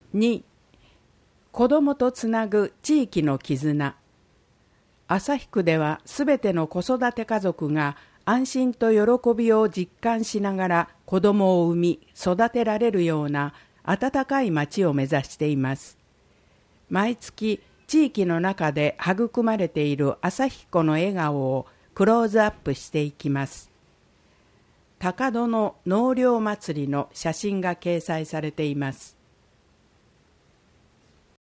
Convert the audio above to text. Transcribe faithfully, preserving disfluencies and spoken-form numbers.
に、子どもとつなぐ地域の絆。旭区ではすべての子育て家族が安心と喜びを実感しながら子どもを産み育てられるような温かい町を目指しています。毎月地域の中で育まれている旭子の笑顔をクローズアップしていきます。高戸の納涼祭りの写真が掲載されています。